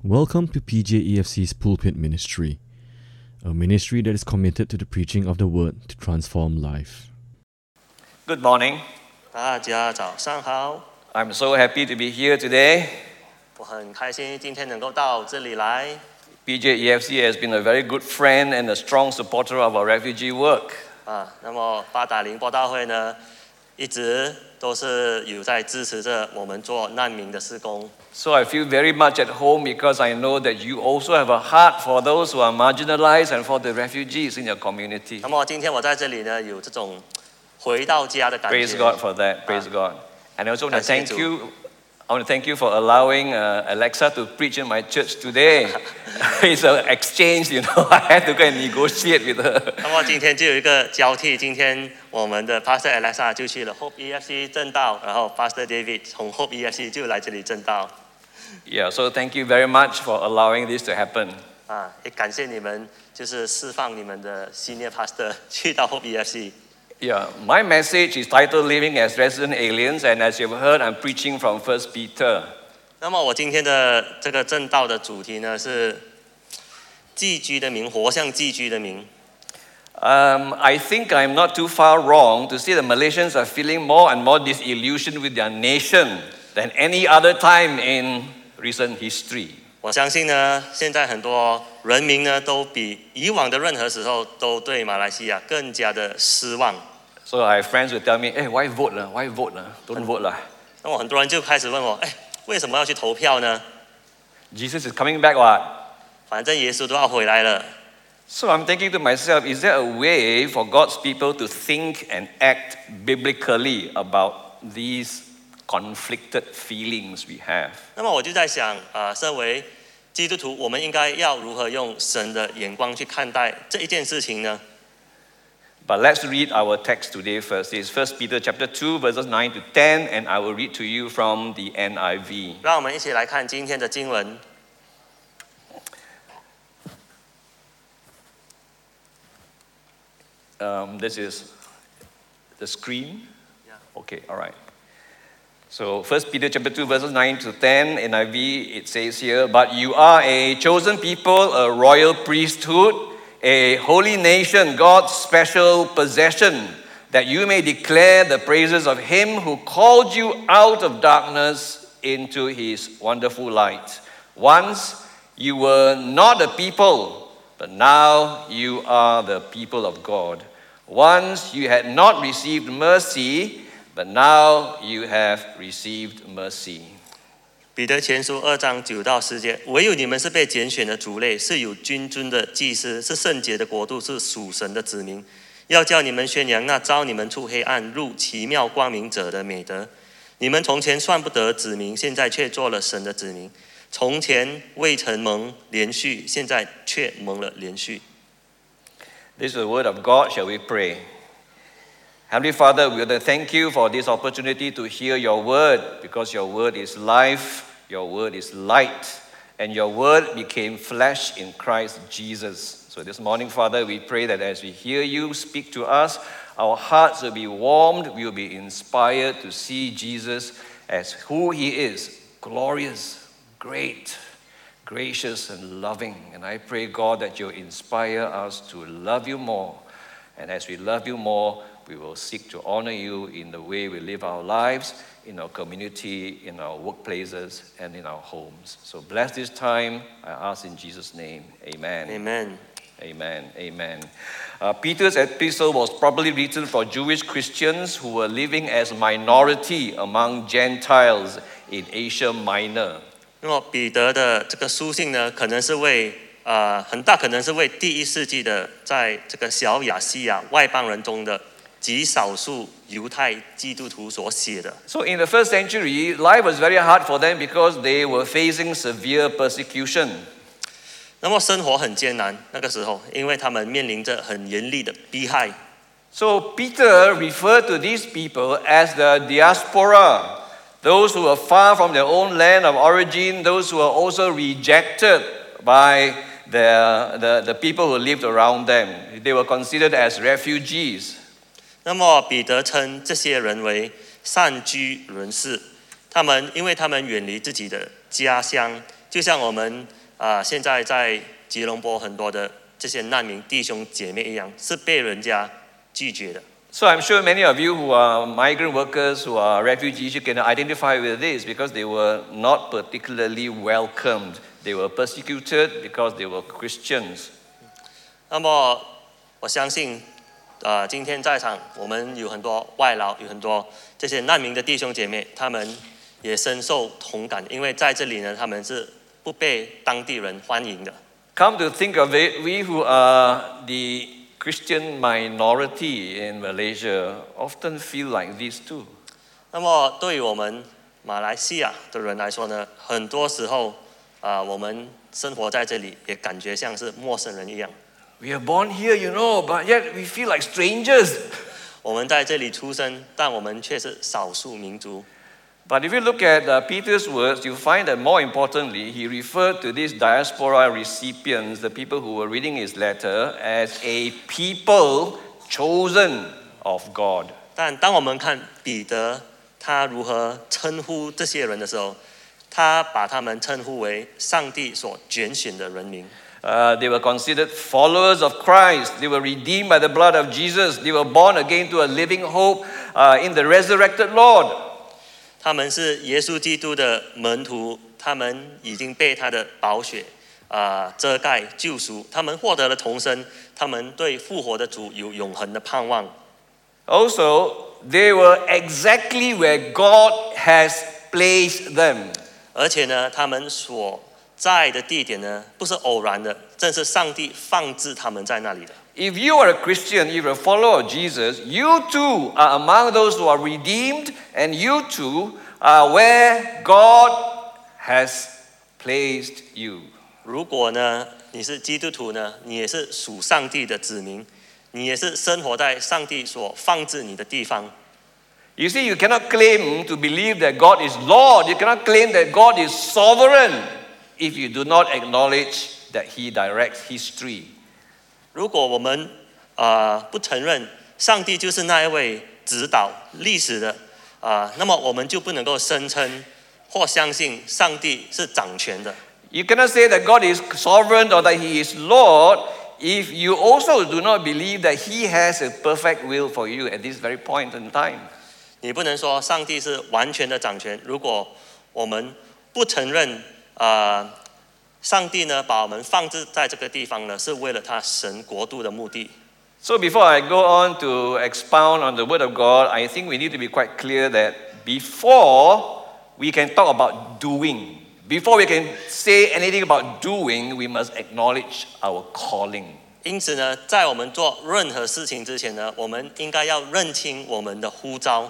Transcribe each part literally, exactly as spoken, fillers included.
Welcome to P J E F C's Pulpit Ministry, a ministry that is committed to the preaching of the Word to transform life. Good morning. 大家早上好， I'm so happy to be here today. 我很开心今天能够到这里来。 P J E F C has been a very good friend and a strong supporter of our refugee work. 啊，那么八达岭播道会呢，一直都是有在支持着我们做难民的事工。 So I feel very much at home because I know that you also have a heart for those who are marginalized and for the refugees in your community. 那么今天我在这里呢，有这种回到家的感觉。 Praise God for that. Praise God. And I also want to thank 感谢主。 you. I want to thank you for allowing uh, Alexa to preach in my church today. It's an exchange, you know. I had to go and negotiate with her. 那么今天就有一个交替，今天我们的 Pastor Alexa 就去了 Hope E F C 正道，然后 Pastor David 从 Hope E F C 就来这里正道。 Yeah, so thank you very much for allowing this to happen. 啊，也感谢你们，就是释放你们的 Senior Pastor 去到 Hope E F C。 Yeah, my message is titled Living as Resident Aliens, and as you've heard, I'm preaching from First Peter. 那么我今天的这个正道的主题呢是寄居的民，活像寄居的民。 Um, I think I'm not too far wrong to say that Malaysians are feeling more and more disillusioned with their nation than any other time in recent history. 我相信呢，现在很多人民呢都比以往的任何时候都对马来西亚更加的失望。 So I have friends who tell me, hey, why vote? lah? Why vote? lah? Don't vote. lah. 那么很多人就开始问我，哎，为什么要去投票呢？ Jesus is coming back, what? 反正耶稣都要回来了。 So I'm thinking to myself, is there a way for God's people to think and act biblically about these conflicted feelings we have? 那么我就在想，啊、呃，身为基督徒，我们应该要如何用神的眼光去看待这一件事情呢？ But let's read our text today first. It's First Peter chapter two, verses nine to ten, and I will read to you from the N I V. 让我们一起来看今天的经文。 Um, this is the screen. Yeah. Okay, all right. So First Peter chapter two, verses nine to ten, N I V, it says here, but you are a chosen people, a royal priesthood, a holy nation, God's special possession, that you may declare the praises of him who called you out of darkness into his wonderful light. Once you were not a people, but now you are the people of God. Once you had not received mercy, but now you have received mercy. 彼得前书二章九到十节，唯有你们是被拣选的族类，是有君尊的祭司，是圣洁的国度，是属神的子民。要叫你们宣扬那召你们出黑暗入奇妙光明者的美德。你们从前算不得子民，现在却做了神的子民；从前未曾蒙连续，现在却蒙了连续。 This is the word of God. Shall we pray? Heavenly Father, we want to thank you for this opportunity to hear your word, because your word is life, your word is light, and your word became flesh in Christ Jesus. So this morning, Father, we pray that as we hear you speak to us, our hearts will be warmed, we will be inspired to see Jesus as who he is, glorious, great, gracious and loving. And I pray, God, that you'll inspire us to love you more. And as we love you more, we will seek to honor you in the way we live our lives, in our community, in our workplaces, and in our homes. So bless this time, I ask in Jesus' name. Amen. Amen. Amen. Amen. Uh, Peter's epistle was probably written for Jewish Christians who were living as minority among Gentiles in Asia Minor. 那么彼得的这个书信呢，可能是为呃很大可能是为第一世纪的在这个小亚细亚外邦人中的极少数犹太基督徒所写的。 So in the first century, life was very hard for them because they were facing severe persecution. 那么生活很艰难，那个时候，因为他们面临着很严厉的逼害。 So Peter referred to these people as the diaspora, those who were far from their own land of origin, those who were also rejected by the, the, the people who lived around them. They were considered as refugees. 那么彼得称这些人为散居人士，他们因为他们远离自己的家乡， 就像我们啊、呃、现在在吉隆坡很多的这些难民弟兄姐妹一样，是被人家拒绝的。 So I'm sure many of you who are migrant workers, who are refugees, you can identify with this because they were not particularly welcomed. They were persecuted because they were Christians. 那么我相信，呃，今天在场我们有很多外劳，有很多这些难民的弟兄姐妹，他们也深受同感，因为在这里呢，他们是不被当地人欢迎的。 Come to think of it, we who are the Christian minority in Malaysia often feel like this too. 那么对于我们马来西亚的人来说呢，很多时候啊、呃，我们生活在这里，也感觉像是陌生人一样。 We are born here, you know, but yet we feel like strangers. 我们在这里出生，但我们却是少数民族。 But if you look at uh, Peter's words, you find that more importantly, he referred to these diaspora recipients, the people who were reading his letter, as a people chosen of God. 但当我们看彼得他如何称呼这些人的时候，他把他们称呼为上帝所拣选的人民。 Uh, they were considered followers of Christ. They were redeemed by the blood of Jesus. They were born again to a living hope uh, in the resurrected Lord. 他们是耶稣基督的门徒，他们已经被他的宝血啊、呃、遮盖救赎，他们获得了重生，他们对复活的主有永恒的盼望。 Also, they were exactly where God has placed them. 而且呢，他们所在的地点呢，不是偶然的，正是上帝放置他们在那里的。 If you are a Christian, if you're a follower of Jesus, you too are among those who are redeemed, and you too are where God has placed you. 如果呢，你是基督徒呢，你也是属上帝的子民，你也是生活在上帝所放置你的地方。 You see, you cannot claim to believe that God is Lord. You cannot claim that God is sovereign if you do not acknowledge that He directs history. 如果我们呃不承认上帝就是那一位指导历史的啊、呃，那么我们就不能够声称或相信上帝是掌权的。 You cannot say that God is sovereign or that He is Lord if you also do not believe that He has a perfect will for you at this very point in time. 你不能说上帝是完全的掌权，如果我们不承认呃。上帝呢，把我们放置在这个地方呢，是为了他神国度的目的。 So before I go on to expound on the Word of God, I think we need to be quite clear that before we can talk about doing, before we can say anything about doing, we must acknowledge our calling. 因此呢，在我们做任何事情之前呢，我们应该要认清我们的呼召。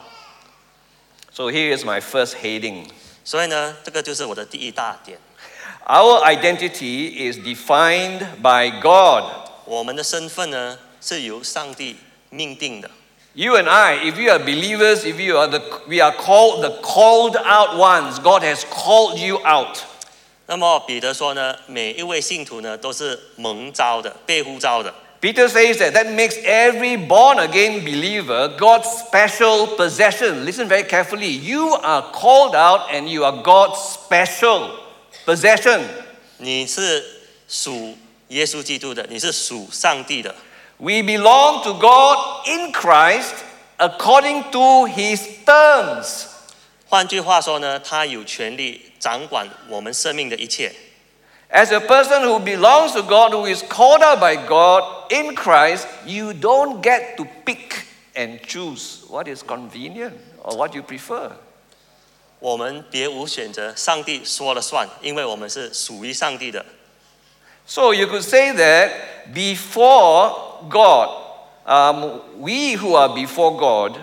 So here is my first heading. 所以呢，这个就是我的第一大点。 Our identity is defined by God. 我们的身份呢，是由上帝命定的。 You and I, if you are believers, if you are the, we are called the called out ones. God has called you out. 那么彼得说呢，每一位信徒呢，都是蒙召的，被呼召的。 Peter says that that makes every born again believer God's special possession. Listen very carefully. You are called out and you are God's special possession. 你是属耶稣基督的，你是属上帝的。 We belong to God in Christ according to His terms. 换句话说呢，他有权利掌管我们生命的一切。 As a person who belongs to God, who is called out by God in Christ, you don't get to pick and choose what is convenient or what you prefer. 我们别无选择，上帝说了算，因为我们是属于上帝的。 So you could say that before God, um, we who are before God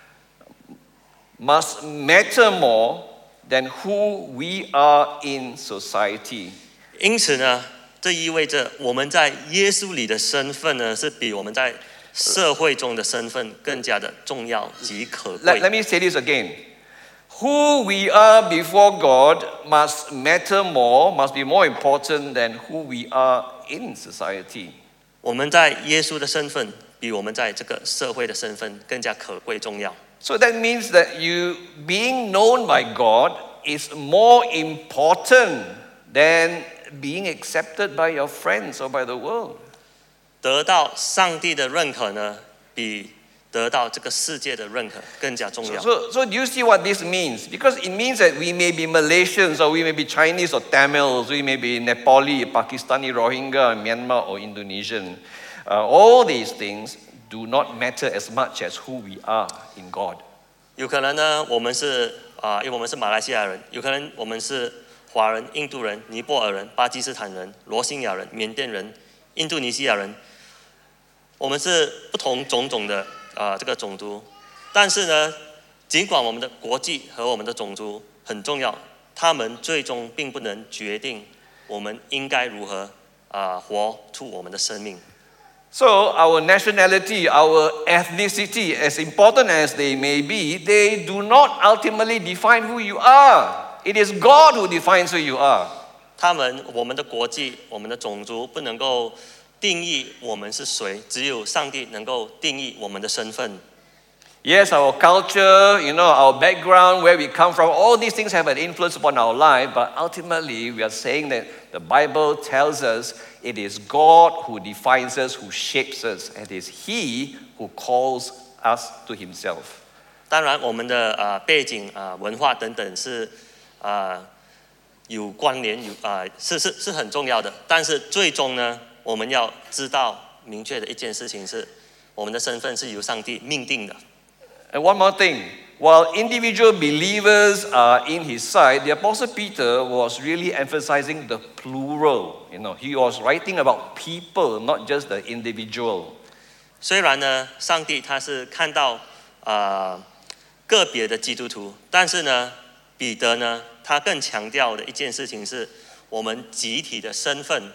must matter more than who we are in society. 因此呢，这意味着我们在耶稣里的身份呢，是比我们在社会中的身份更加的重要及可贵。 Let, let me say this again. Who we are before God must matter more, must be more important than who we are in society. 我们在耶稣的身份，比我们在这个社会的身份更加可贵重要。 So that means that you being known by God is more important than being accepted by your friends or by the world. 得到上帝的认可呢，比得到这个世界的认可更加重 So, 要。 so, so do you see what this means? Because it means that we may be Malaysians or we may be Chinese or Tamils, we may be Nepali, Pakistani, Rohingya, Myanmar or Indonesian. Uh, all these things do not matter as much as who we are in God. 有可能呢，我们是啊、因为我们是马来西亚人，有可能我们是华人、印度人、尼泊尔人、巴基斯坦人、罗兴亚人、缅甸人、印度尼西亚人，我们是不同种种的啊、这个种族，但是呢，尽管我们的国籍和我们的种族很重要，他们最终并不能决定我们应该如何啊、活出我们的生命。 So, our nationality, our ethnicity, as important as they may be, they do not ultimately define who you are. It is God who defines who you are. 他们，我们的国籍、我们的种族不能够定义我们是谁，只有上帝能够定义我们的身份。 Yes, our culture, you know, our background, where we come from, all these things have an influence upon our life, but ultimately we are saying that the Bible tells us it is God who defines us, who shapes us, and it is He who calls us to Himself. 当然，我们的啊、呃、背景啊、呃、文化等等是啊、呃、有关联，有啊、呃、是是是很重要的。但是最终呢，我们要知道明确的一件事情是，我们的身份是由上帝命定的。 And one more thing, while individual believers are in his side, the Apostle Peter was really emphasizing the plural. You know, he was writing about people, not just the individual. 虽然呢，上帝他是看到啊、呃、个别的基督徒，但是呢，彼得呢，他更强调的一件事情是我们集体的身份。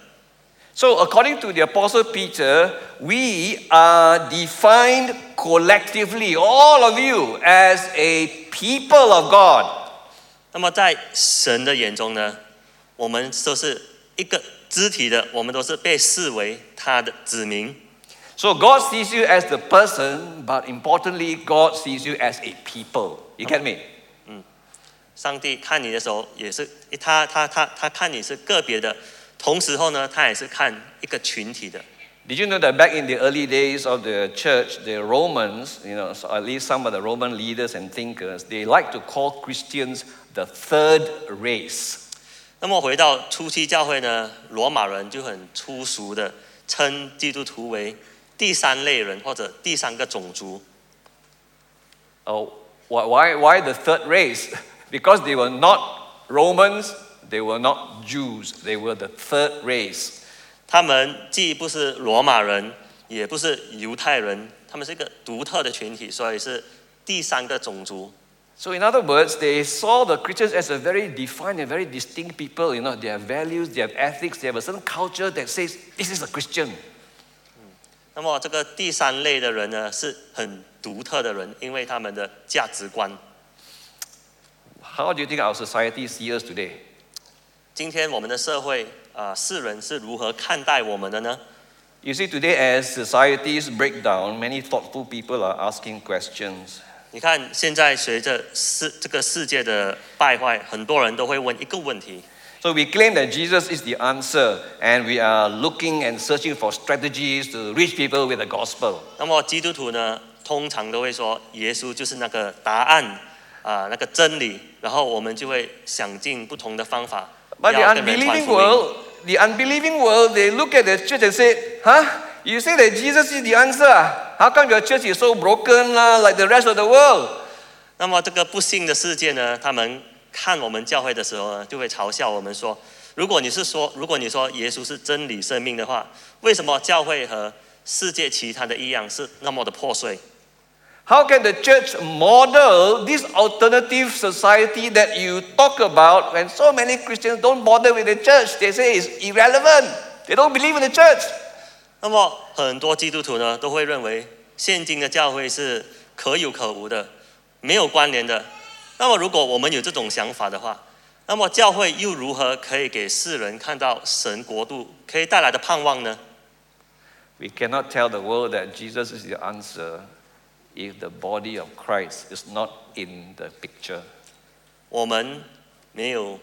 So, according to the Apostle Peter, we are defined collectively, all of you, as a people of God. 那么在神的眼中呢，我们都是一个肢体的，我们都是被视为他的子民。 So, God sees you as the person, but importantly, God sees you as a people. You get me? 上帝看你的时候，也是他他他他看你是个别的。 同时候呢，他也是看一个群体的。 Did you know that back in the early days of the church, the Romans, you know, so at least some of the Roman leaders and thinkers, they like to call Christians the third race. 那么回到初期教会呢，罗马人就很粗俗的称基督徒为第三类人或者第三个种族。 Oh, why, why the third race? Because they were not Romans, they were not Jews, they were the third race. 他们既不是罗马人，也不是犹太人，他们是一个独特的群体，所以是第三个种族。 So in other words, they saw the Christians as a very defined and very distinct people. You know, they have values, they have ethics, they have a certain culture that says, this is a Christian. 那么这个第三类的人呢，是很独特的人，因为他们的价值观。 How do you think our society sees us today? 今天我们的社会啊、呃，世人是如何看待我们的呢？ You see, today as societies break down, many thoughtful people are asking questions. 你看，现在随着世这个世界的败坏，很多人都会问一个问题。 So we claim that Jesus is the answer, and we are looking and searching for strategies to reach people with the gospel. 那么基督徒呢，通常都会说，耶稣就是那个答案啊、呃，那个真理，然后我们就会想尽不同的方法。 But the unbelieving world, the unbelieving world, they look at the church and say, huh? You say that Jesus is the answer? How come your church is so broken uh, like the rest of the world? 那么这个不幸的世界呢，他们看我们教会的时候呢，就会嘲笑我们说：如果你是说，如果你说耶稣是真理、生命的话，为什么教会和世界其他的一样是那么的破碎？ How can the church model this alternative society that you talk about when so many Christians don't bother with the church? They say it's irrelevant. They don't believe in the church. 那么很多基督徒呢，都会认为现今的教会是可有可无的，没有关联的。那么如果我们有这种想法的话，那么教会又如何可以给世人看到神国度可以带来的盼望呢？ We cannot tell the world that Jesus is the answer if the body of Christ is not in the picture. 我们没有啊、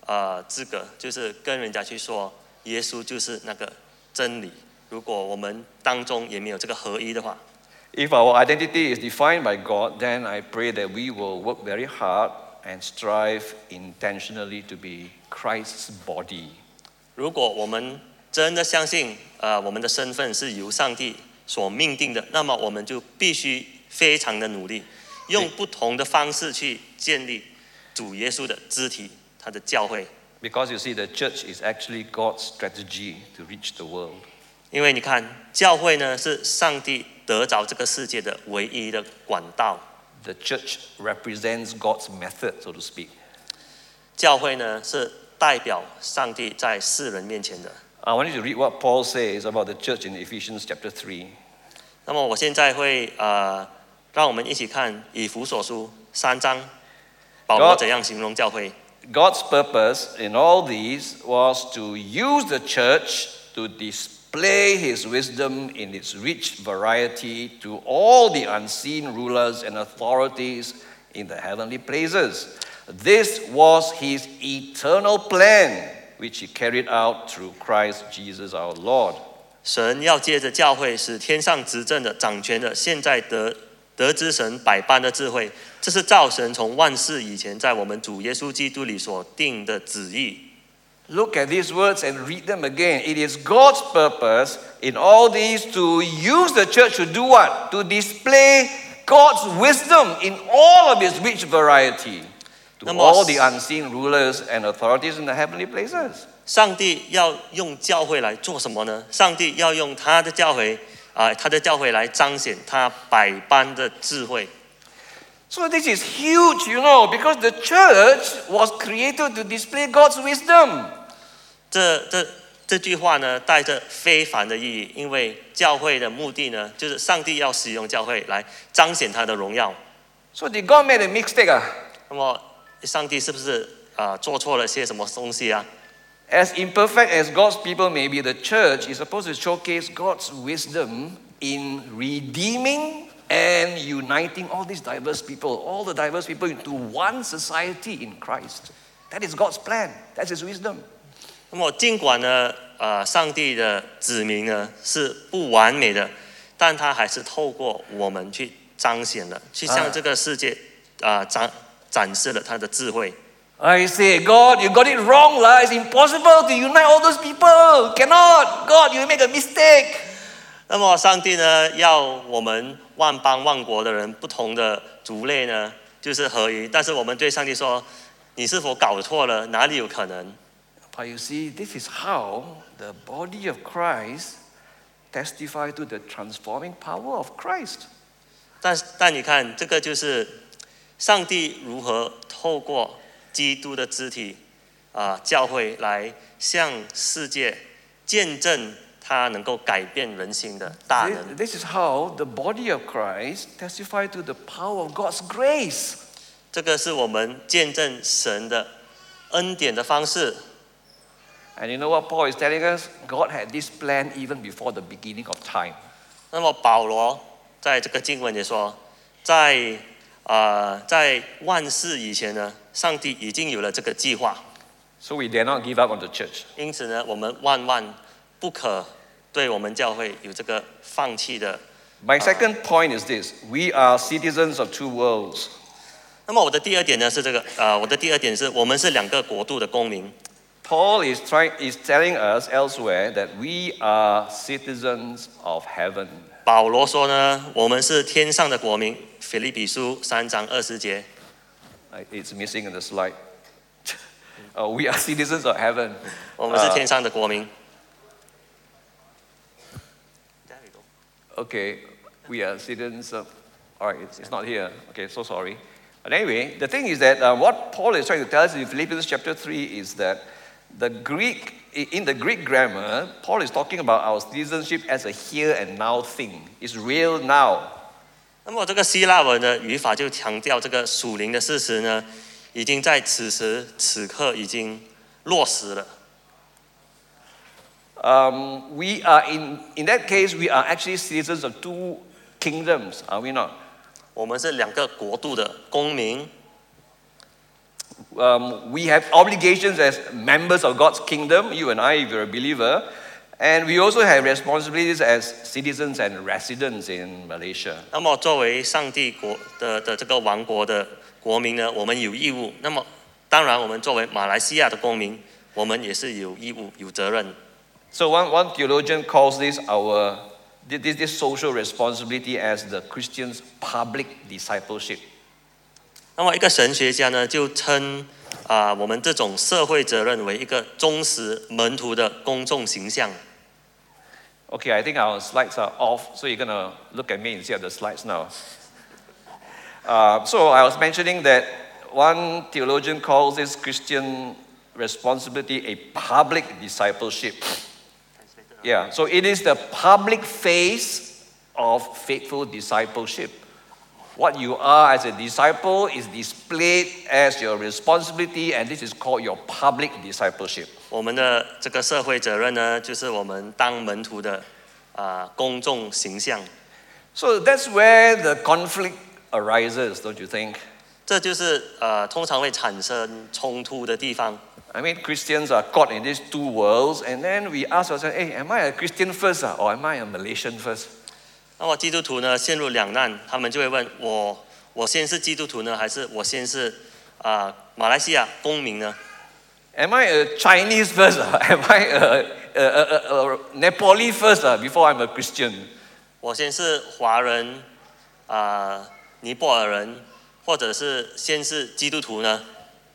呃资格，就是跟人家去说耶稣就是那个真理。如果我们当中也没有这个合一的话， If our identity is defined by God, then I pray that we will work very hard and strive intentionally to be Christ's body. 如果我们真的相信，呃，我们的身份是由上帝所命定的，那么我们就必须非常的努力，用不同的方式去建立主耶稣的肢体，他的教会。 Because you see, the church is actually God's strategy to reach the world. 因为你看，教会呢是上帝得着这个世界的唯一的管道。 The church represents God's method, so to speak. 教会呢是代表上帝在世人面前的。 I want you to read what Paul says about the church in Ephesians chapter three. 那么我现在会呃，让我们一起看以弗所书三章，保罗怎样形容教会。 God's purpose in all these was to use the church to display his wisdom in its rich variety to all the unseen rulers and authorities in the heavenly places. This was his eternal plan, which he carried out through Christ Jesus our Lord. 神要借着教会，使天上执政的、掌权的，现在得得知神百般的智慧，这是照神从万世以前在我们主耶稣基督里所定的旨意。 Look at these words and read them again. It is God's purpose in all these to use the church to do what? To display God's wisdom in all of its rich variety to all the unseen rulers and authorities in the heavenly places. 上帝要用教会来做什么呢？上帝要用他的教会啊、呃，他的教会来彰显他百般的智慧。 So this is huge, you know, because the church was created to display God's wisdom. 这这这句话呢，带着非凡的意义，因为教会的目的呢，就是上帝要使用教会来彰显他的荣耀。 So did God make a mistake? Ah? 那么，上帝是不是啊、呃、做错了些什么东西啊？ As imperfect as God's people may be, the church is supposed to showcase God's wisdom in redeeming and uniting all these diverse people, all the diverse people into one society in Christ. That is God's plan. That's His wisdom. 那么，尽管呢，呃，上帝的子民呢是不完美的，但他还是透过我们去彰显了，去向这个世界啊、呃、展展示了他的智慧。 I say, God, you got it wrong, lah. It's impossible to unite all those people. Cannot. God, you make a mistake. 那么，上帝呢，要我们万邦万国的人，不同的族类呢，就是合一。但是我们对上帝说：“你是否搞错了？哪里有可能？” But you see, this is how the body of Christ testify to the transforming power of Christ. 但但你看，这个就是上帝如何透过基督的肢体啊、呃，教会来向世界见证他能够改变人心的大能。 This is how the body of Christ testify to the power of God's grace. 这个是我们见证神的恩典的方式。 And you know what Paul is telling us? God had this plan even before the beginning of time. 那么保罗在这个经文也说，在呃在万世以前呢，上帝已经有了这个计划。 So we dare not give up on the church. 因此呢，我们万万不可对我们教会有这个放弃的。 My second point is this: we are citizens of two worlds. 那么我的第二点呢是这个，呃，我的第二点是我们是两个国度的公民。 Paul is trying is telling us elsewhere that we are citizens of heaven. 保罗说呢，我们是天上的国民。腓立比书三章二十节。 It's missing in the slide. uh, we are citizens of heaven. 我们是天上的国民。 Uh, okay, we are citizens of. All right, it's, it's not here. Okay, so sorry. But anyway, the thing is that uh, what Paul is trying to tell us in Philippians chapter three is that the Greek, in the Greek grammar, Paul is talking about our citizenship as a here and now thing. It's real now. 那么这个希腊文的语法就强调这个属灵的事实呢，已经在此时此刻已经落实了。 Um, we are in, in that case, we are actually citizens of two kingdoms, are we not? 我们是两个国度的公民。 Um, we have obligations as members of God's kingdom, you and I, if you're a believer, and we also have responsibilities as citizens and residents in Malaysia. 那么作为上帝国的的这个王国的国民呢，我们有义务。那么当然，我们作为马来西亚的公民，我们也是有义务、有责任。 So one, one theologian calls this our this, this social responsibility as the Christian's public discipleship. 那么一个神学家呢，就称啊、我们这种社会责任为一个忠实门徒的公众形象。 Okay, I think our slides are off, so you're going to look at me and see the slides now. Uh, so I was mentioning that one theologian calls this Christian responsibility a public discipleship. Yeah, so it is the public face of faithful discipleship. What you are as a disciple is displayed as your responsibility, and this is called your public discipleship. 我们的这个社会责任呢，就是我们当门徒的啊、公众形象。 So that's where the conflict arises, don't you think? 这就是呃通常会产生冲突的地方。 I mean, Christians are caught in these two worlds, and then we ask ourselves, hey, am I a Christian first, or am I a Malaysian first? 那么基督徒呢陷入两难，他们就会问我：我先是基督徒呢，还是我先是啊、马来西亚公民呢？ Am I a Chinese first, or am I a, a, a, a, a Nepali first, or before I'm a Christian? 我先是华人啊、尼泊尔人，或者是先是基督徒呢？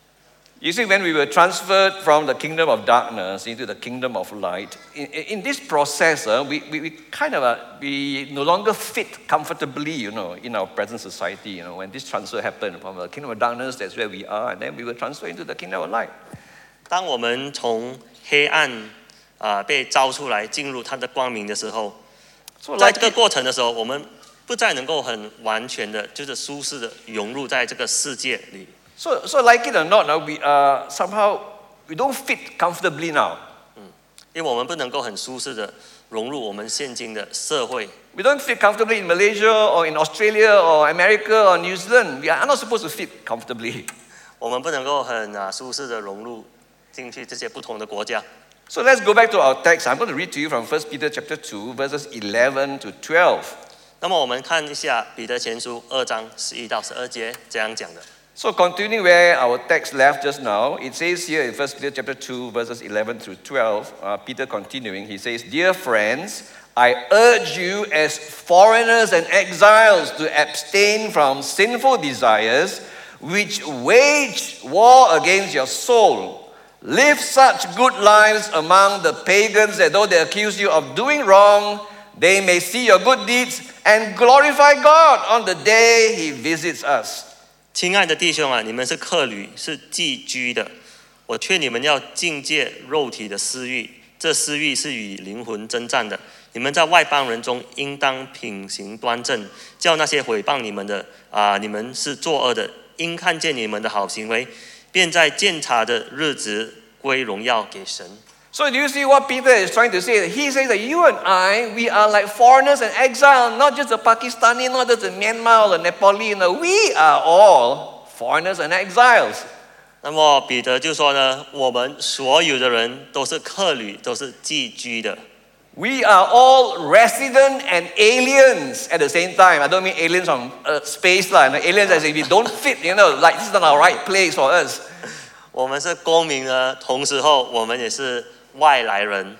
You see, when we were transferred from the kingdom of darkness into the kingdom of light, in, in this process, uh, we, we, we kind of uh, we no longer fit comfortably, you know, in our present society. You know, when this transfer happened from the kingdom of darkness, that's where we are, and then we were transferred into the kingdom of light. 当我们从黑暗啊、被招出来，进入他的光明的时候， So 在 like 这个 it, 过程的时候，我们不再能够很完全的，就是舒适的融入在这个世界里。 so, so like it or not, now we are somehow we don't fit comfortably now. 因为我们不能够很舒适的融入我们现今的社会。 We don't fit comfortably in Malaysia or in Australia or America or New Zealand. We are not supposed to fit comfortably. 我们不能够很啊舒适的融入进去这些不同的国家。 So let's go back to our text. I'm going to read to you from First Peter chapter two, verses eleven to twelve. 那么我们看一下彼得前书二章十一到十二节这样讲的。 So continuing where our text left just now, it says here in First Peter chapter two, verses eleven through twelve, uh, Peter continuing, he says, Dear friends, I urge you as foreigners and exiles to abstain from sinful desires which wage war against your soul. Live such good lives among the pagans that though they accuse you of doing wrong, they may see your good deeds and glorify God on the day He visits us. 亲爱的弟兄啊，你们是客旅，是寄居的。我劝你们要禁戒肉体的私欲，这私欲是与灵魂征战的。你们在外邦人中应当品行端正，叫那些毁谤你们的啊、你们是作恶的，因看见你们的好行为，便在鉴察的日子归荣耀给神。 So do you see what Peter is trying to say? He says that you and I, we are like foreigners and exiles, not just the Pakistani, not just the Myanmar or the Nepali. No, we are all foreigners and exiles. 那么彼得就说呢，我们所有的人都是客旅，都是寄居的。 We are all resident and aliens at the same time. I don't mean aliens from uh, space, lah. No, aliens as in we don't fit, you know, like this is not our right place for us. 我们是公民呢，同时候我们也是外来人，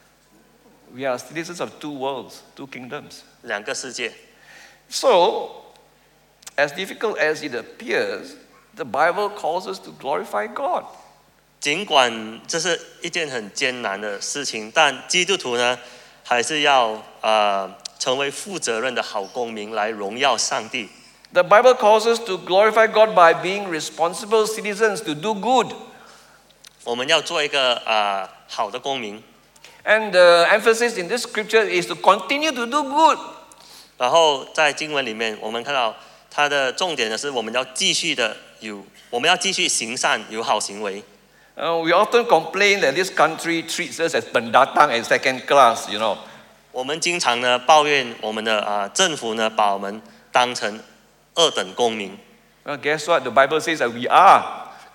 We are citizens of two worlds, two kingdoms. 两个世界。 So, as difficult as it appears, the Bible calls us to glorify God. 尽管这是一件很艰难的事情，但基督徒呢，还是要呃成为负责任的好公民，来荣耀上帝。 The Bible calls us to glorify God by being responsible citizens, to do good. 我们要做一个呃好的公民， And the emphasis in this scripture is to continue to do good. 然后在经文里面，我们看到它的重点呢是我们要继续的有，我们要继续行善，有好行为。 Uh, we often complain that this country treats us as pendatang and second class, you know. 我们经常呢抱怨我们的啊、政府呢把我们当成二等公民。 Well, guess what? The Bible says that we are.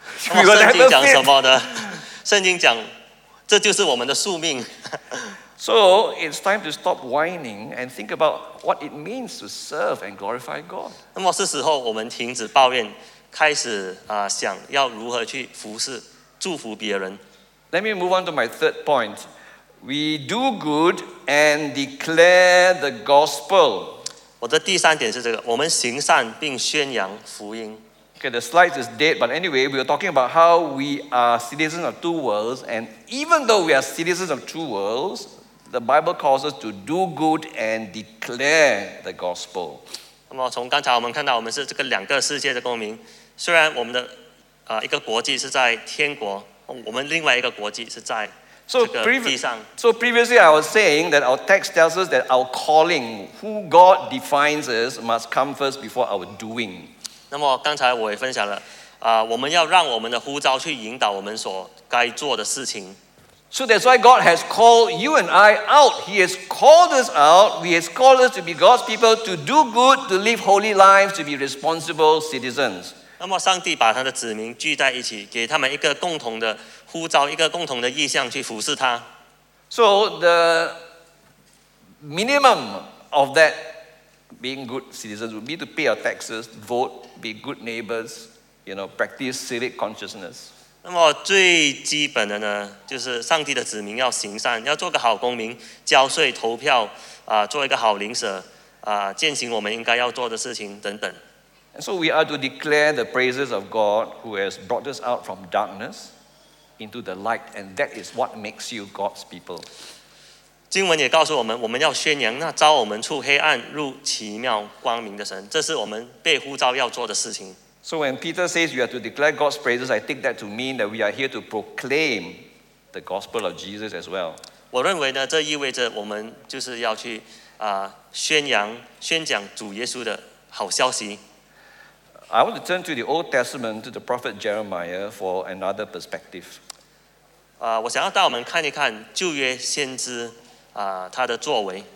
那么圣经讲什么呢？圣经讲，这就是我们的宿命。 So it's time to stop whining and think about what it means to serve and glorify God. 那么是时候我们停止抱怨，开始啊、呃、想要如何去服侍、祝福别人。 Let me move on to my third point. We do good and declare the gospel. 我的第三点是这个，我们行善并宣扬福音。 Okay, the slides is dead, but anyway, we were talking about how we are citizens of two worlds, and even though we are citizens of two worlds, the Bible calls us to do good and declare the gospel. 那么从刚才我们看到，我们是这个两个世界的公民，虽然我们的啊、呃、一个国际是在天国，我们另外一个国际是在 So, 这个 previ- 地上。 so previously I was saying that our text tells us that our calling, who God defines us, must come first before our doing. 那么刚才我也分享了啊、呃我们要让我们的呼召去引导我们所该做的事情。 So that's why God has called you and I out. He has called us out. He has called us to be God's people, to do good, to live holy lives, to be responsible citizens. 那么上帝把他的子民聚在一起，给他们一个共同的呼召，一个共同的意向去服侍他。 So the minimum of that being good citizens would be to pay our taxes, vote, be good neighbors, you know, practice civic consciousness. 那么最基本的呢，就是上帝的子民要行善，要做个好公民，交税、投票，啊、做一个好邻舍，啊、践行我们应该要做的事情等等。 And so we are to declare the praises of God who has brought us out from darkness into the light, and that is what makes you God's people. 经文也告诉我们，我们要宣扬那召我们出黑暗入奇妙光明的神，这是我们被呼召要做的事情。 So when Peter says we are to declare God's praises, I take that to mean that we are here to proclaim the gospel of Jesus as well. 我认为呢，这意味着我们就是要去啊、宣扬、宣讲主耶稣的好消息。 I want to turn to the Old Testament, to the prophet Jeremiah, for another perspective. 啊、我想要带我们看一看旧约先知啊、他的作为。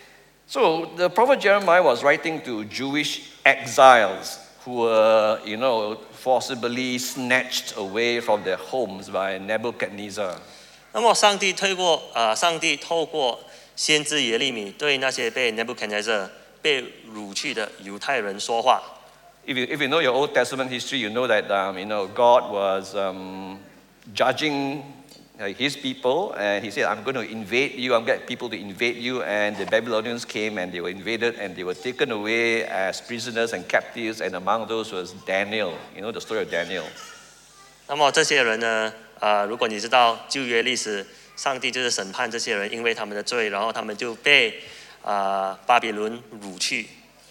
So the prophet Jeremiah was writing to Jewish exiles who were, you know, forcibly snatched away from their homes by Nebuchadnezzar. 那么上帝透过啊、上帝透过先知耶利米对那些被 Nebuchadnezzar 被掳去的犹太人说话。 If you, if you know your Old Testament history, you know that um, you know God was um, judging uh, His people, and He said, "I'm going to invade you. I'm going to get people to invade you." And the Babylonians came, and they were invaded, and they were taken away as prisoners and captives. And among those was Daniel. You know the story of Daniel. 那么这些人呢，啊、如果你知道旧约历史，上帝就是审判这些人，因为他们的罪，然后他们就被啊、巴比伦掳去。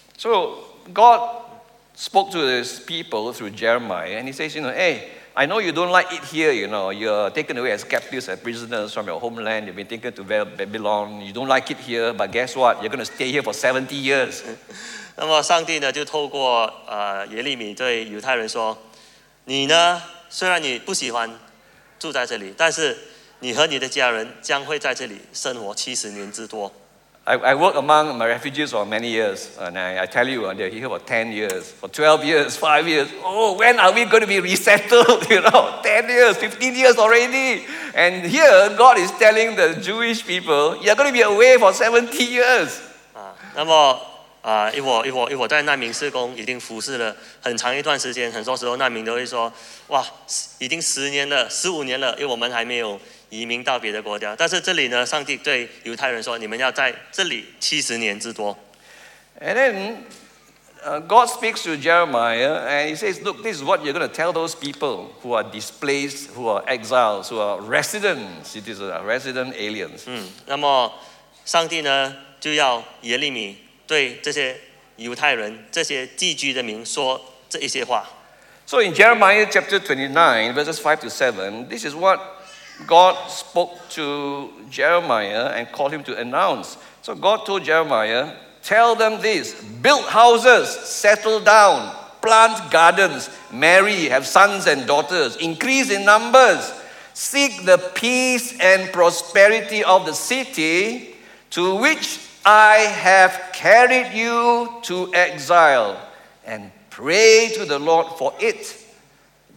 So God spoke to His people through Jeremiah, and He says, "You know, hey, I know you don't like it here. You know, you're taken away as captives and prisoners from your homeland. You've been taken to Babylon. You don't like it here, but guess what? You're going to stay here for seventy years." 那么上帝呢，就透过呃耶利米对犹太人说：“你呢，虽然你不喜欢住在这里，但是你和你的家人将会在这里生活七十年之多。” I, I work among my refugees for many years, and I, I tell you, uh, they're here for ten years, for twelve years, five years. Oh, when are we going to be resettled? You know, ten years, fifteen years already. And here, God is telling the Jewish people, you're going to be away for seventy years. 啊，那么啊，因为我因为我因为我在难民事工已经服侍了很长一段时间，很多时候难民都会说：“哇，已经十年了，十五年了，因为我们还没有移民到别的国家。”但是这里呢，上帝对犹太人说：“你们要在这里七十年之多。” And then uh, God speaks to Jeremiah, and He says, look, this is what you're going to tell those people who are displaced, who are exiles, who are resident citizens, resident aliens. 嗯，那么上帝呢，就要耶利米对这些犹太人、这些寄居的民说这一些话。 So in Jeremiah chapter twenty-nine, verses five to seven, this is what God spoke to Jeremiah and called him to announce. So God told Jeremiah, tell them this, build houses, settle down, plant gardens, marry, have sons and daughters, increase in numbers, seek the peace and prosperity of the city to which I have carried you to exile, and pray to the Lord for it,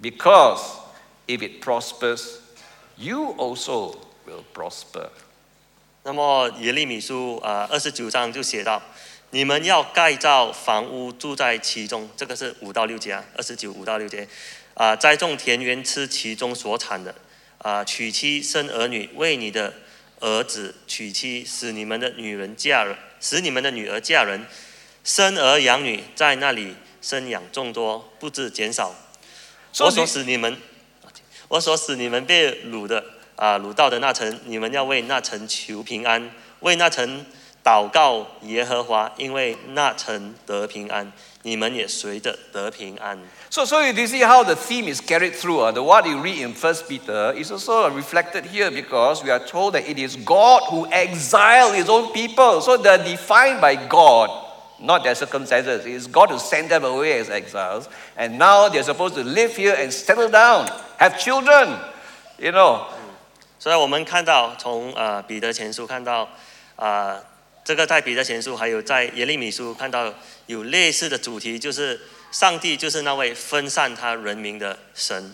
because if it prospers, you also will prosper. 那么耶利米书啊二十九章就写到，你们要盖造房屋，住在其中。这个是五到六节啊，二十九五到六节啊，栽种田园，吃其中所产的啊，娶妻生儿女，为你的儿子娶妻，使你们的女人嫁人，使你们的女儿嫁人，生儿养女，在那里生养众多，不致减少。我所使你们，我所使你们被掳的。啊，掳到的那城，你们要为那城求平安，为那城祷告耶和华，因为那城得平安，你们也随着得平安。 So, so you see how the theme is carried through. Uh, the what you read in First Peter is also reflected here because we are told that it is God who exiled His own people. So they're defined by God, not their circumstances. It is God who sent them away as exiles, and now they're supposed to live here and settle down, have children, you know. 所以我们看到从呃彼得前书看到啊、呃，这个在彼得前书还有在耶利米书看到有类似的主题，就是上帝就是那位分散他人民的神。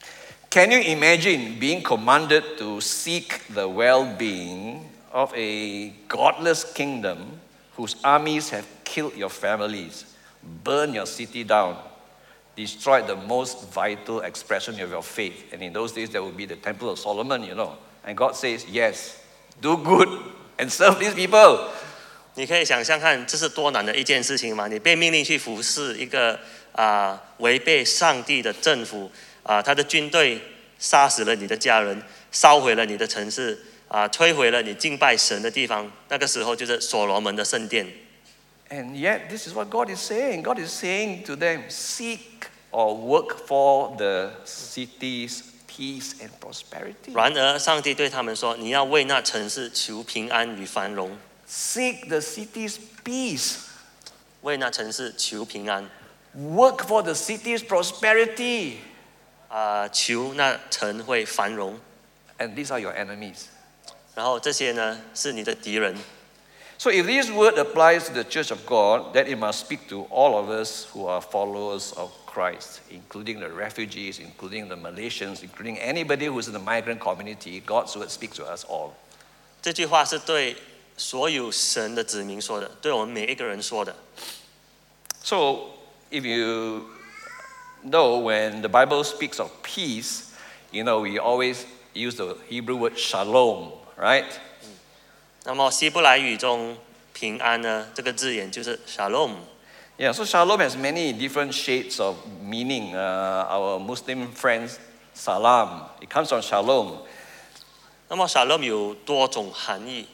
Can you imagine being commanded to seek the well-being of a godless kingdom whose armies have killed your families, burned your city down, destroyed the most vital expression of your faith? And in those days, there would be the Temple of Solomon, you know. And God says, yes, do good and serve these people. 你可以想象看，这是多难的一件事情吗？你被命令去服侍一个啊违背上帝的政府啊，他的军队杀死了你的家人，烧毁了你的城市啊，摧毁了你敬拜神的地方。那个时候就是所罗门的圣殿。 And yet, this is what God is saying. God is saying to them, seek or work for the city's peace and prosperity. 然而，上帝对他们说：“你要为那城市求平安与繁荣。” Seek the city's peace. 为那城市求平安。 Work for the city's prosperity. 啊，求那城会繁荣。 And these are your enemies. 然后这些呢，是你的敌人。 So if this word applies to the Church of God, then it must speak to all of us who are followers of Christ, including the refugees, including the Malaysians, including anybody who is in the migrant community. God's word speaks to us all. 这句话是对所有神的子民说的，对我们每一个人说的。 So if you know when the Bible speaks of peace, you know we always use the Hebrew word shalom, right? 那么希伯来语中平安呢，这个字眼就是 shalom。Yeah, so shalom has many different shades of meaning. Uh, our Muslim friends, salam, it comes from shalom. 那么 shalom 有多种含义。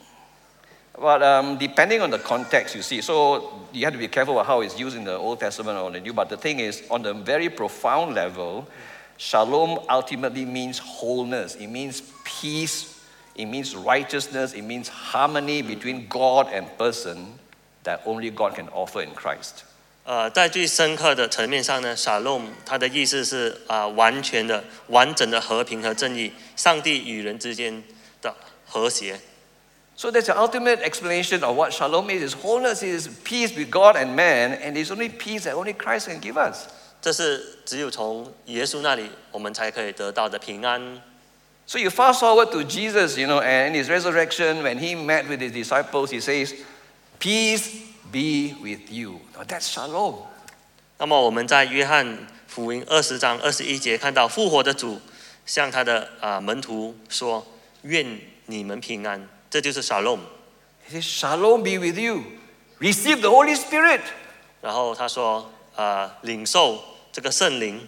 But um, depending on the context, you see, so you have to be careful about how it's used in the Old Testament or the New. But the thing is, on the very profound level, shalom ultimately means wholeness. It means peace. It means righteousness. It means harmony between God and person that only God can offer in Christ. 呃，在最深刻的层面上呢 ，shalom 它的意思是啊、呃，完全的、完整的和平和正义，上帝与人之间的和谐。 So that's the ultimate explanation of what shalom is. Is wholeness is peace with God and man, and it's only peace that only Christ can give us. 这是只有从耶稣那里我们才可以得到的平安。 So you fast forward to Jesus, you know, and in his resurrection, when he met with his disciples, he says, "Peace be with you." Now that's shalom. 那么我们在约翰福音二十章二十一节看到复活的主向他的啊、呃、门徒说：“愿你们平安。”这就是 shalom。 He says, "Shalom be with you. Receive the Holy Spirit." 然后他说：“啊、呃，领受这个圣灵。”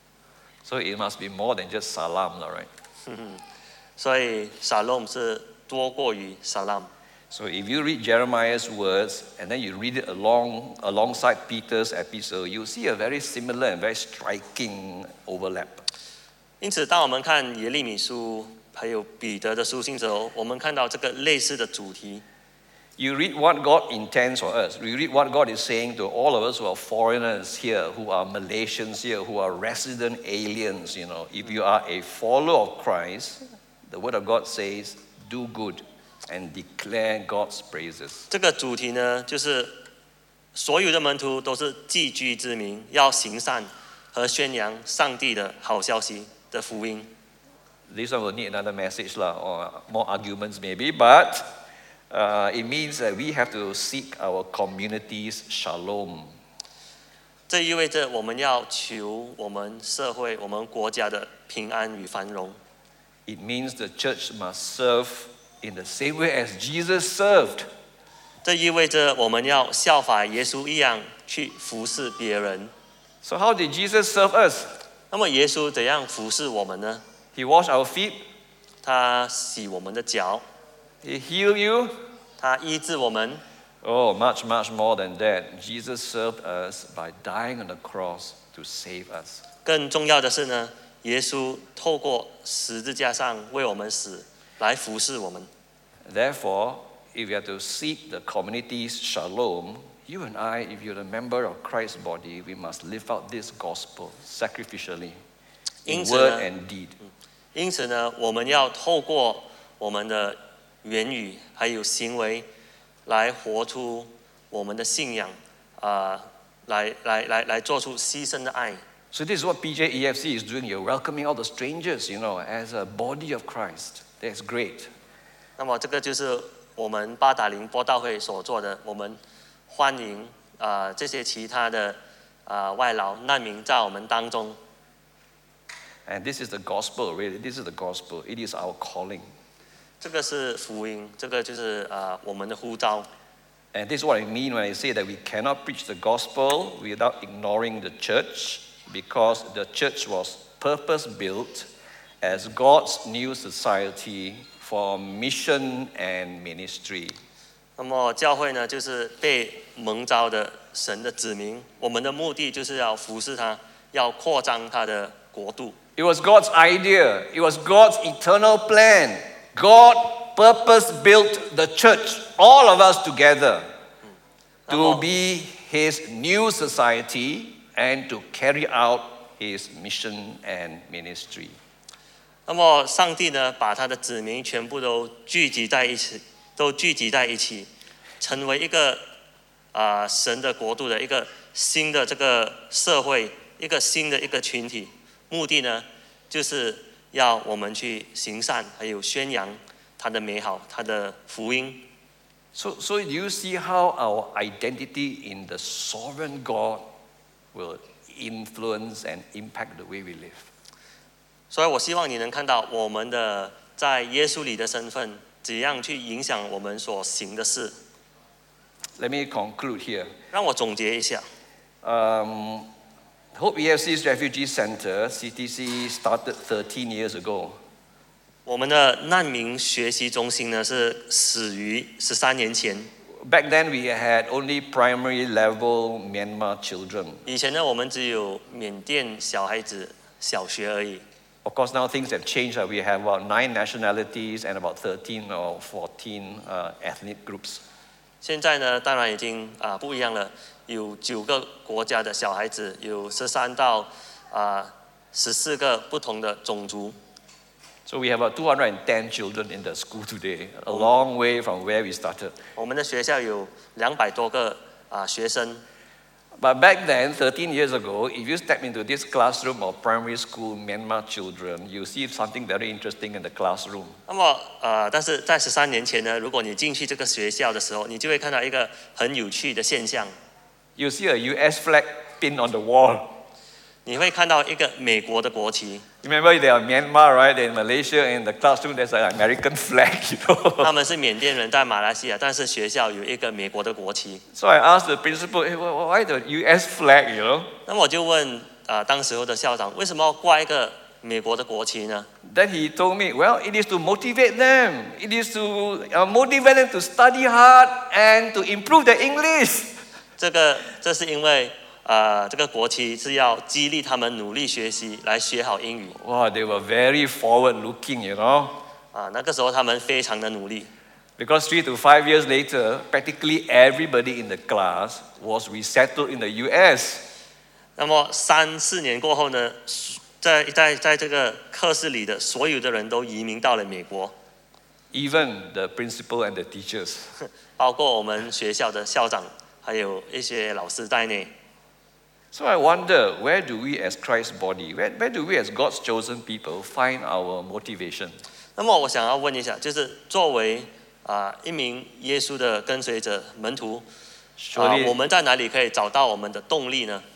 So it must be more than just salam, all right? 所以 shalom 是多过于 salam。 So if you read Jeremiah's words and then you read it along alongside Peter's epistle, you see a very similar and very striking overlap. 因此，当我们看耶利米书还有彼得的书信时候，我们看到这个类似的主题。 You read what God intends for us. You read what God is saying to all of us who are foreigners here, who are Malaysians here, who are resident aliens, you know. If you are a follower of Christ, the word of God says, do good and declare God's praises. 这个主题呢，就是所有的门徒都是寄居之民，要行善， 和宣扬上帝的好消息的福音。 This one will need another message lah, or more arguments maybe, but uh, it means that we have to seek our community's shalom. 这意味着我们要求我们社会、我们国家的平安与繁荣。 It means the church must serve in the same way as Jesus served. 这意味着我们要效法耶稣一样去服侍别人。 So how did Jesus serve us? 那么耶稣怎样服侍我们呢？ He washed our feet. 他洗我们的脚， He healed you. 他医治我们。 Oh, much, much more than that. Jesus served us by dying on the cross to save us. 更重要的是呢，耶稣透过十字架上为我们死，来服侍我们。 Therefore, if we are to seek the community's shalom, you and I, if you're a member of Christ's body, we must live out this gospel sacrificially in 因此呢 word and deed. 因此呢，我们要透过我们的言语还有行为，来活出我们的信仰，啊、呃，来来来来做出牺牲的爱。 So this is what P J E F C is doing. You're welcoming all the strangers, you know, as a body of Christ. That's great. 那么这个就是我们八达岭播道会所做的，我们欢迎啊、呃、这些其他的啊、呃、外劳难民在我们当中。 And this is the gospel, really. This is the gospel. It is our calling. 这个是福音，这个就是啊、呃、我们的呼召。 And this is what I mean when I say that we cannot preach the gospel without ignoring the church, because the church was purpose-built as God's new society for mission and ministry. 那么教会呢，就是被蒙召的神的子民，我们的目的就是要服侍他，要扩张他的国度。 It was God's idea. It was God's eternal plan. God purpose-built the church, all of us together, to be His new society and to carry out His mission and ministry. 那么上帝呢，把他的子民全部都聚集在一起，都聚集在一起，成为一个啊、呃、神的国度的一个新的这个社会，一个新的一个群体。目的呢，就是要我们去行善，还有宣扬他的美好，他的福音。 So, so do you see how our identity in the sovereign God will influence and impact the way we live? 所以我希望你能看到我们的在耶稣里的身份，怎样去影响我们所行的事。 Let me conclude here. 让我总结一下， Um, Hope E F C's Refugee Center, C T C, started thirteen years ago. 我们的难民学习中心呢是始于十三年前。 Back then, we had only primary level Myanmar children. 以前呢，我们只有缅甸小孩子小学而已。 Of course, now things have changed. We have about nine nationalities and about thirteen or fourteen uh, ethnic groups. 现在呢，当然已经啊、呃、不一样了，有九个国家的小孩子，有十三到啊十四个不同的种族。 So we have about two hundred ten children in the school today, a long way from where we started. 我们的学校有两百多个啊、呃、学生。 But back then, thirteen years ago, if you step into this classroom of primary school Myanmar children, you see something very interesting in the classroom. 那么呃，但是在十三年前呢，如果你进去这个学校的时候，你就会看到一个很有趣的现象， You see a U S flag pinned on the wall. 你会看到一个美国的国旗。 Remember, they are Myanmar, right? In Malaysia, in the classroom, there's an American flag, you know. 他们是缅甸人，在马来西亚，但是学校有一个美国的国旗。 So I asked the principal, hey, why the U S flag, you know? 那么我就问啊、呃，当时候的校长，为什么要挂一个美国的国旗呢？ Then he told me, well, it is to motivate them. It is to uh, motivate them to study hard and to improve their English. 这个这是因为呃，这个国旗是要激励他们努力学习，来学好英语。 Wow, they were very forward-looking, you know. 啊，那个时候他们非常的努力。 Because three to five years later, practically everybody in the class was resettled in the U S. 那么三四年过后呢，在在在这个课室里的所有的人都移民到了美国， Even the principal and the teachers. 包括我们学校的校长，还有一些老师在内。 So I wonder, where do we as Christ's body, where, where do we as God's chosen people find our motivation? 那么我想要问一下，就是作为啊、一名耶稣的跟随者门徒，啊、 Surely, 我们在哪里可以找到我们的动力呢？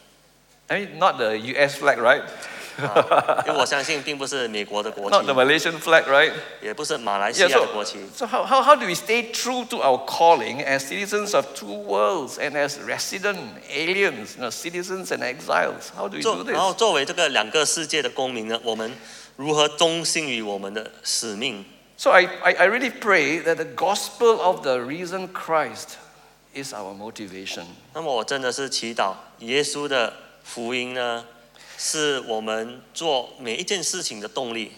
I mean, not the U S flag, right? 啊因为我相信并不是美国的国 Not the 旗， Malaysian flag, right? 也不是马来西 Yeah, 亚的国 so, 旗。 so how, how, how do we stay true to our calling as citizens of two worlds and as resident aliens, you know, citizens and exiles? How do we 作 do 然后 this? 作为这个两个世界的公民呢，我们如何忠心于我们的使命？ So I, I, I really pray that the gospel of the risen Christ is our motivation. 那么我真的是祈祷，耶稣的福音呢，是我们做每一件事情的动力。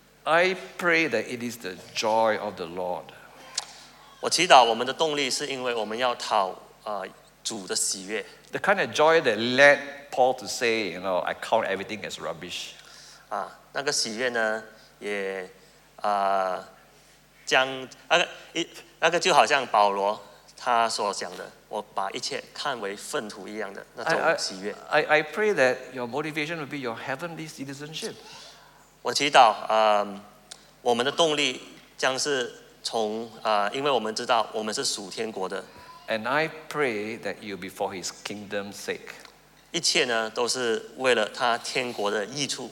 I pray that it is the joy of the Lord. 我祈祷我们的动力是因为我们要讨呃主的喜悦。 The kind of joy that led Paul to say, you know, I count everything as rubbish. 啊，那个喜悦呢，也啊、将那个一那个就好像保罗他所讲的，我把一切看为粪土一样的那 I, 种喜悦。 I, I pray that your motivation will be your heavenly citizenship. 我祈祷，呃，我们的动力将是从啊、因为我们知道我们是属天国的， And I pray that you'll be for his kingdom's sake. 一切呢都是为了他天国的益处。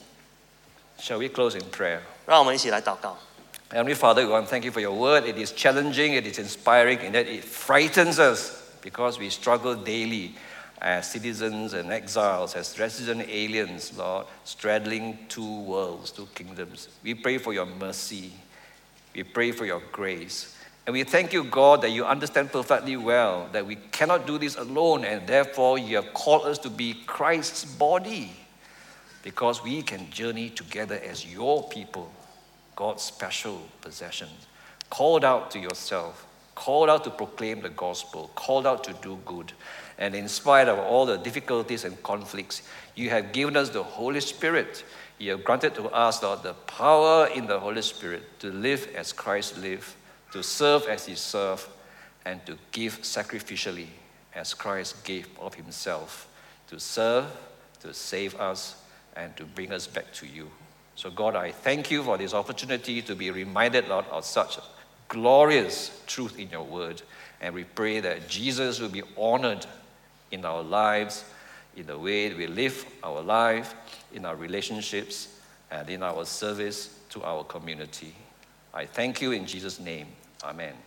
Shall we close in prayer? 让我们一起来祷告。 Heavenly Father, we want to thank you for your word. It is challenging, it is inspiring, and that it frightens us because we struggle daily as citizens and exiles, as resident aliens, Lord, straddling two worlds, two kingdoms. We pray for your mercy. We pray for your grace. And we thank you, God, that you understand perfectly well that we cannot do this alone, and therefore you have called us to be Christ's body, because we can journey together as your people, God's special possession, called out to yourself, called out to proclaim the gospel, called out to do good. And in spite of all the difficulties and conflicts, you have given us the Holy Spirit. You have granted to us, Lord, the power in the Holy Spirit to live as Christ lived, to serve as he served, and to give sacrificially as Christ gave of himself, to serve, to save us, and to bring us back to you. So God, I thank you for this opportunity to be reminded, Lord, of such glorious truth in your word. And we pray that Jesus will be honored in our lives, in the way we live our life, in our relationships, and in our service to our community. I thank you in Jesus' name. Amen.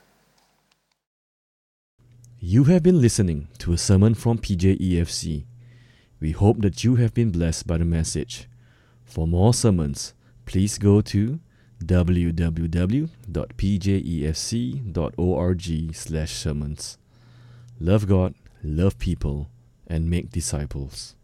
You have been listening to a sermon from P J E F C. We hope that you have been blessed by the message. For more sermons, please go to w w w dot p j e f c dot org slash sermons. Love God, love people, and make disciples.